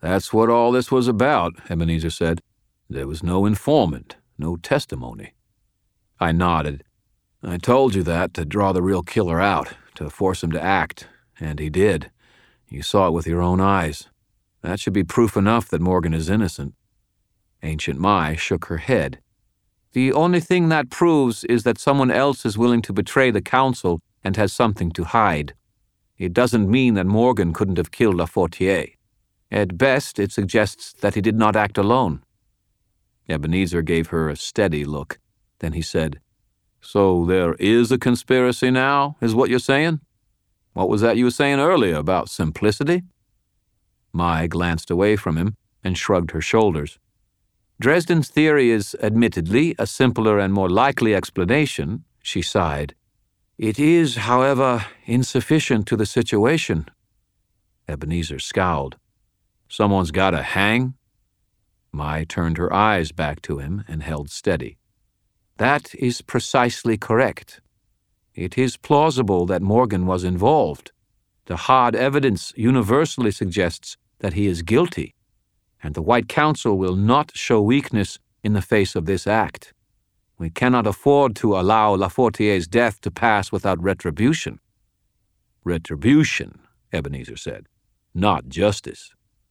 That's what all this was about, Ebenezer said. There was no informant, no testimony. I nodded. I told you that to draw the real killer out, to force him to act, and he did. You saw it with your own eyes. That should be proof enough that Morgan is innocent. Ancient Mai shook her head. The only thing that proves is that someone else is willing to betray the council and has something to hide. It doesn't mean that Morgan couldn't have killed Lafortier. At best, it suggests that he did not act alone. Ebenezer gave her a steady look. Then he said, So there is a conspiracy now, is what you're saying? What was that you were saying earlier about simplicity? Mai glanced away from him and shrugged her shoulders. Dresden's theory is, admittedly, a simpler and more likely explanation, she sighed. It is, however, insufficient to the situation. Ebenezer scowled. Someone's got to hang? Mai turned her eyes back to him and held steady. That is precisely correct. It is plausible that Morgan was involved. The hard evidence universally suggests that he is guilty, and the White Council will not show weakness in the face of this act. We cannot afford to allow Lafortier's death to pass without retribution. Retribution, Ebenezer said, not justice.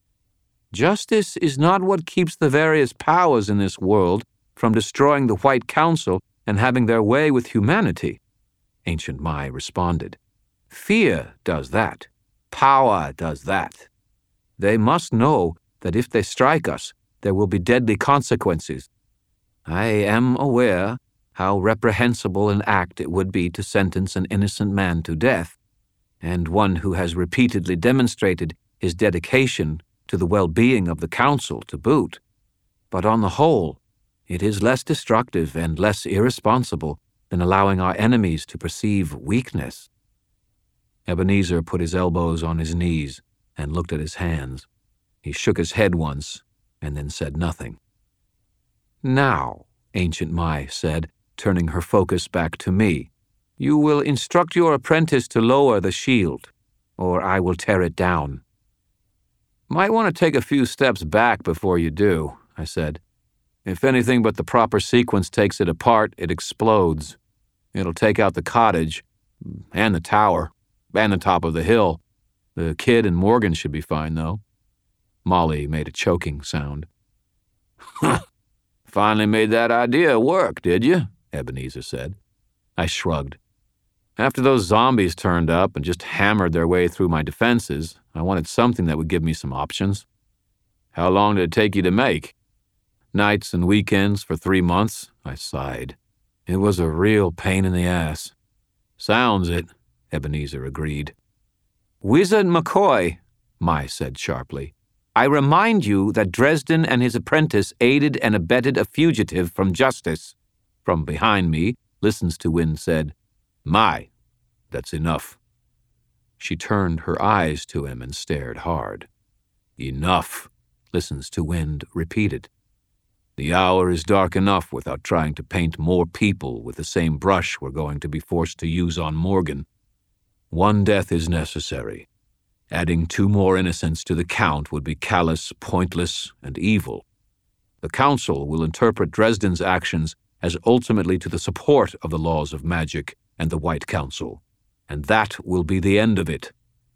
Justice is not what keeps the various powers in this world from destroying the White Council and having their way with humanity, Ancient Mai responded. Fear does that. Power does that. They must know that if they strike us, there will be deadly consequences. I am aware how reprehensible an act it would be to sentence an innocent man to death, and one who has repeatedly demonstrated his dedication to the well-being of the Council to boot. But on the whole, it is less destructive and less irresponsible than allowing our enemies to perceive weakness. Ebenezer put his elbows on his knees and looked at his hands. He shook his head once and then said nothing. Now, Ancient Mai said, turning her focus back to me, you will instruct your apprentice to lower the shield, or I will tear it down. Might want to take a few steps back before you do, I said. If anything but the proper sequence takes it apart, it explodes. It'll take out the cottage, and the tower, and the top of the hill. The kid and Morgan should be fine, though. Molly made a choking sound. Finally made that idea work, did you? Ebenezer said. I shrugged. After those zombies turned up and just hammered their way through my defenses, I wanted something that would give me some options. How long did it take you to make? Nights and weekends for 3 months, I sighed. It was a real pain in the ass. Sounds it, Ebenezer agreed. Wizard McCoy, Mai said sharply, I remind you that Dresden and his apprentice aided and abetted a fugitive from justice. From behind me, Listens to Wind said, Mai, that's enough. She turned her eyes to him and stared hard. Enough, Listens to Wind repeated. The hour is dark enough without trying to paint more people with the same brush we're going to be forced to use on Morgan. 1 death is necessary. Adding 2 more innocents to the count would be callous, pointless, and evil. The Council will interpret Dresden's actions as ultimately to the support of the laws of magic and the White Council, and that will be the end of it.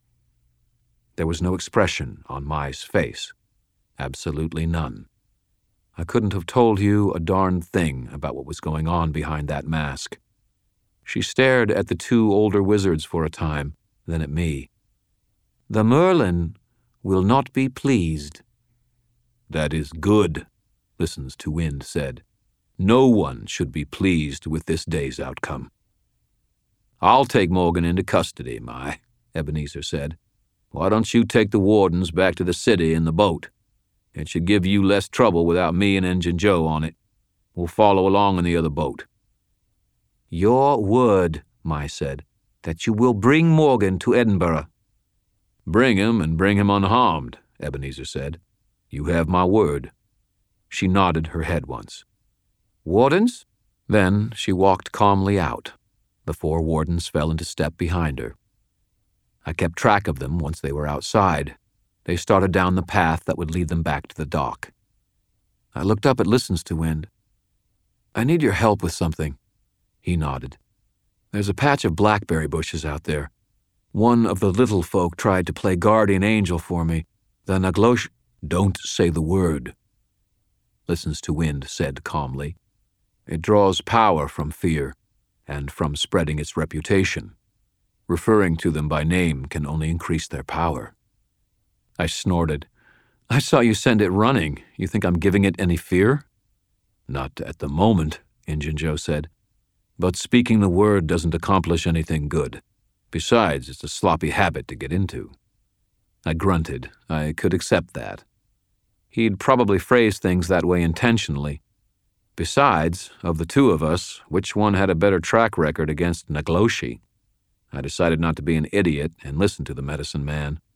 There was no expression on Mai's face. Absolutely none. I couldn't have told you a darn thing about what was going on behind that mask. She stared at the 2 older wizards for a time, then at me. The Merlin will not be pleased. That is good, Listens to Wind said. No one should be pleased with this day's outcome. I'll take Morgan into custody, Mai, Ebenezer said. Why don't you take the wardens back to the city in the boat? It should give you less trouble without me and Engine Joe on it. We'll follow along in the other boat. Your word, Mai said, that you will bring Morgan to Edinburgh. Bring him and bring him unharmed, Ebenezer said. You have my word. She nodded her head once. Wardens? Then she walked calmly out. The 4 wardens fell into step behind her. I kept track of them once they were outside. They started down the path that would lead them back to the dock. I looked up at Listens to Wind. "I need your help with something." He nodded. "There's a patch of blackberry bushes out there. One of the little folk tried to play guardian angel for me. The Naglosh—" "Don't say the word," Listens to Wind said calmly. "It draws power from fear, and from spreading its reputation. Referring to them by name can only increase their power." I snorted. "I saw you send it running. You think I'm giving it any fear?" "Not at the moment," Injun Joe said. "But speaking the word doesn't accomplish anything good. Besides, it's a sloppy habit to get into." I grunted. I could accept that. He'd probably phrased things that way intentionally. Besides, of the two of us, which one had a better track record against Nagloshi? I decided not to be an idiot and listen to the medicine man.